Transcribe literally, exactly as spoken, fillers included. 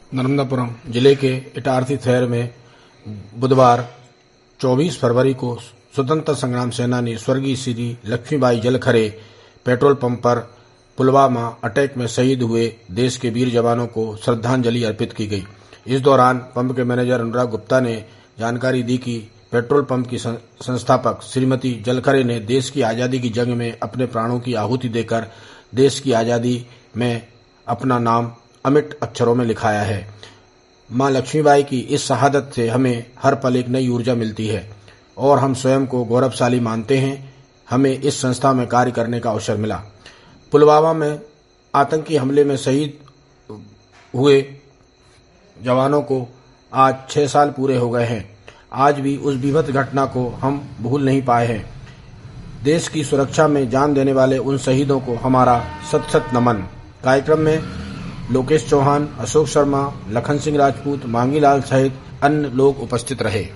नर्मदापुरम जिले के इटारसी शहर में बुधवार चौबीस फरवरी को स्वतंत्रता संग्राम सेनानी स्वर्गीय श्री लक्ष्मीबाई जलखरे पेट्रोल पंप पर पुलवामा अटैक में शहीद हुए देश के वीर जवानों को श्रद्धांजलि अर्पित की गई। इस दौरान पंप के मैनेजर अनुराग गुप्ता ने जानकारी दी कि पेट्रोल पंप की संस्थापक श्रीमती जलखरे ने देश की आज़ादी की जंग में अपने प्राणों की आहुति देकर देश की आज़ादी में अपना नाम अमिट अक्षरों में लिखाया है। मां लक्ष्मीबाई की इस शहादत से हमें हर पल एक नई ऊर्जा मिलती है और हम स्वयं को गौरवशाली मानते हैं। हमें इस संस्था में कार्य करने का अवसर मिला। पुलवामा में आतंकी हमले में शहीद हुए जवानों को आज छह साल पूरे हो गए हैं। आज भी उस विभत्स घटना को हम भूल नहीं पाए हैं। देश की सुरक्षा में जान देने वाले उन शहीदों को हमारा शत शत नमन। कार्यक्रम में लोकेश चौहान, अशोक शर्मा, लखन सिंह राजपूत, मांगीलाल सहित अन्य लोग उपस्थित रहे।